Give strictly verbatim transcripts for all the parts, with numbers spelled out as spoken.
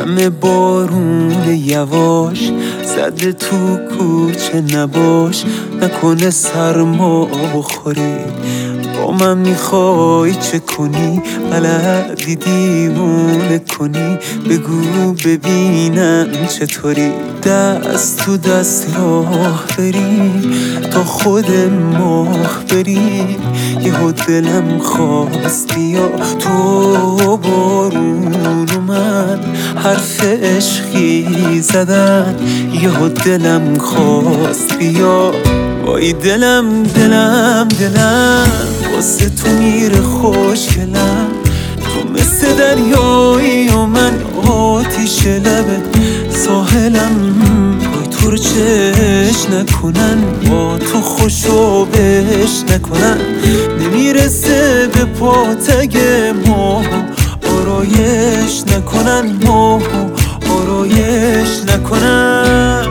همه بارون یواش زده تو کوچه نباش، نکنه سرما بخوری. با من میخوای چه کنی؟ بلدی دیوونه کنی؟ بگو ببینم چطوری. دست تو دست راه بریم تا خود ماه بریم. یهو دلم خواست بیا تو بارون و من حرف عشقی زدن. یهو دلم خواست بیا، وای دلم دلم دلم واسه تو میره خوشگلم. تو مثل دریایی و من آتیش لبه ساحلم. وای تو رو چش نکنن، با تو خوشو بش نکنن. نمیرسه به پاتگ ماه آرایش نکنن، ماه آرایش نکنن.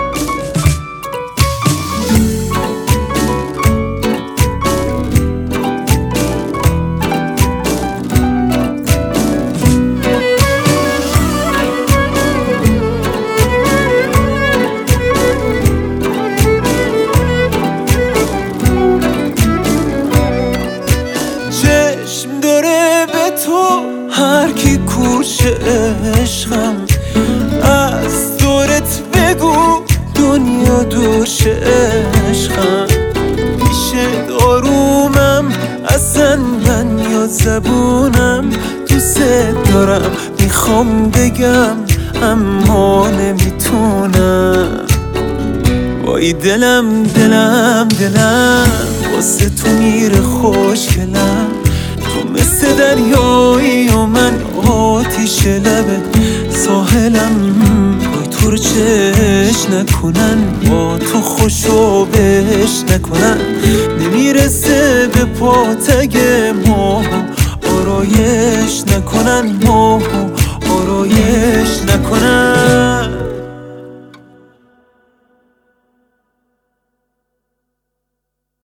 هر کی کوچه عشقم از دورت بگو دنیا دوش عشقم. میشه دارومم اصلا من یا زبونم دوست دارم میخوام بگم اما نمیتونم. وای دلم دلم دلم واسه تو میره خوشگلم. تو مثل دریایی و من آتیش لبه ساحلم. وای تو رو چش نکنن، با تو خوشو بش نکنن. نمیرسه به پاتگ ماه آرایش نکنن.